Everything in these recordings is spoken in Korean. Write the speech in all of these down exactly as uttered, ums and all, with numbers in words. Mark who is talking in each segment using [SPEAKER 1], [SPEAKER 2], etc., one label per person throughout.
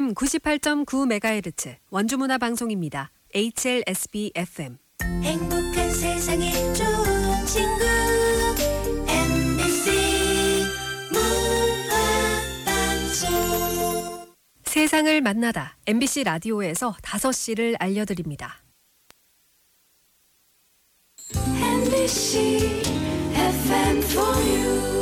[SPEAKER 1] 에프엠 구십팔 점 구 메가헤르츠 원주문화방송입니다. 에이치엘에스비 에프엠.
[SPEAKER 2] 행복한 세상에 좋은 친구 엠비씨 문화방송.
[SPEAKER 1] 세상을 만나다 엠비씨 라디오에서 다섯 시를 알려드립니다.
[SPEAKER 2] 엠비씨 에프엠 for you.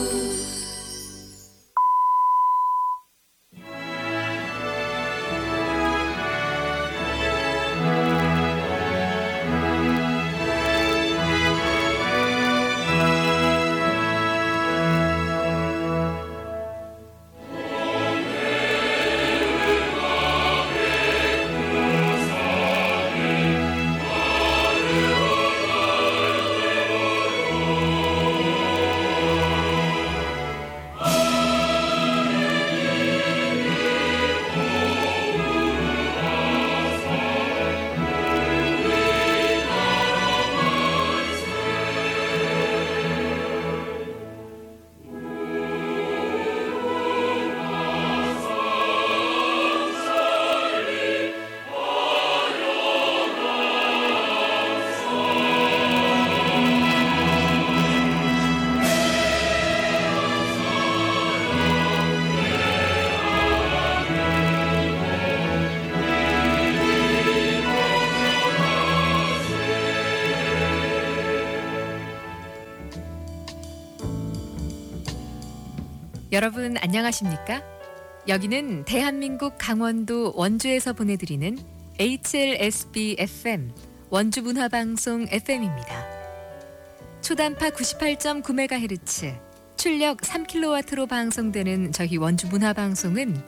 [SPEAKER 3] 여러분 안녕하십니까? 여기는 대한민국 강원도 원주에서 보내드리는 에이치엘에스비 에프엠 원주문화방송 에프엠입니다. 초단파 구십팔 점 구 메가헤르츠 출력 삼 킬로와트로 방송되는 저희 원주문화방송은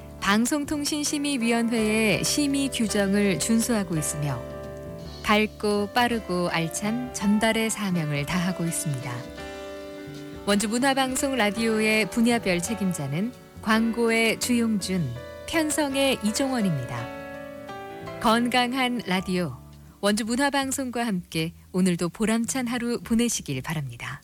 [SPEAKER 3] 방송통신심의위원회의 심의 규정을 준수하고 있으며 밝고 빠르고 알찬 전달의 사명을 다하고 있습니다. 원주문화방송 라디오의 분야별 책임자는 광고의 주용준, 편성의 이종원입니다. 건강한 라디오, 원주문화방송과 함께 오늘도 보람찬 하루 보내시길 바랍니다.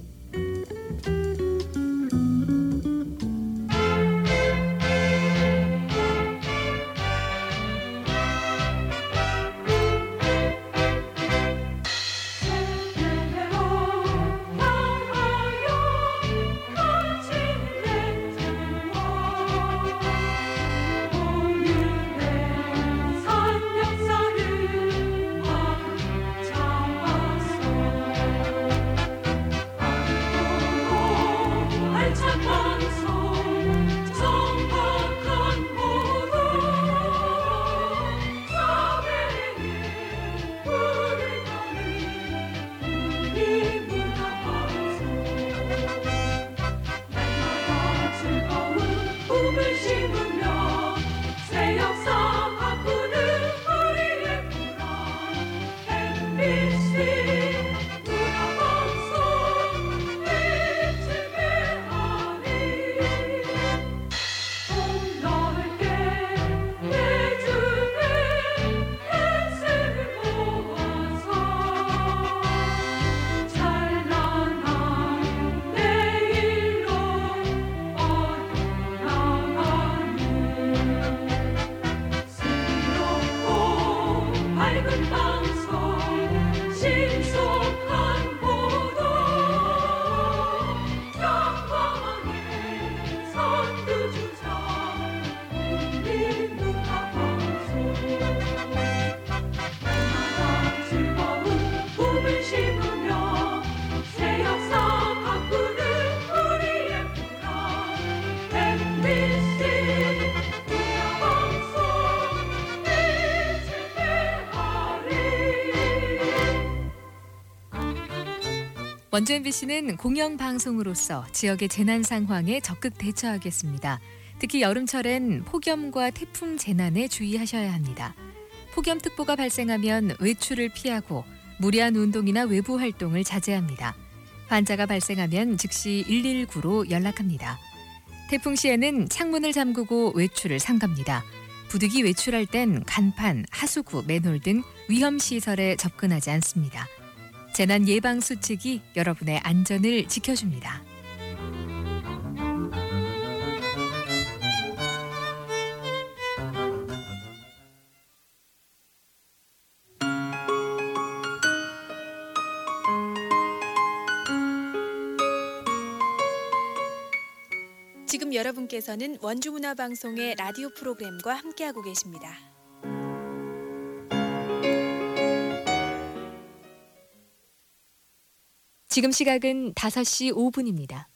[SPEAKER 3] 원주 엠비씨는 공영방송으로서 지역의 재난 상황에 적극 대처하겠습니다. 특히 여름철엔 폭염과 태풍 재난에 주의하셔야 합니다. 폭염특보가 발생하면 외출을 피하고 무리한 운동이나 외부 활동을 자제합니다. 환자가 발생하면 즉시 일일구로 연락합니다. 태풍 시에는 창문을 잠그고 외출을 삼갑니다. 부득이 외출할 땐 간판, 하수구, 맨홀 등 위험시설에 접근하지 않습니다. 재난 예방 수칙이 여러분의 안전을 지켜줍니다.
[SPEAKER 4] 지금 여러분께서는 원주문화방송의 라디오 프로그램과 함께하고 계십니다.
[SPEAKER 3] 지금 시각은 다섯 시 오 분입니다.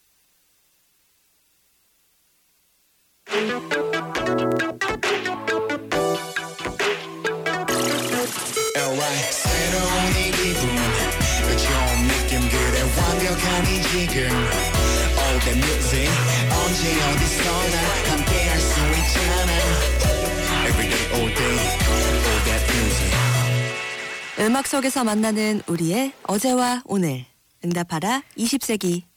[SPEAKER 5] Alright, 새로운 이 기분 좋은 느낌 그래 완벽한 이 지금 All the music 언제 어디서나 함께 할 수 있잖아 Every day all day all that music
[SPEAKER 6] 음악 속에서 만나는 우리의 어제와 오늘 응답하라 이십 세기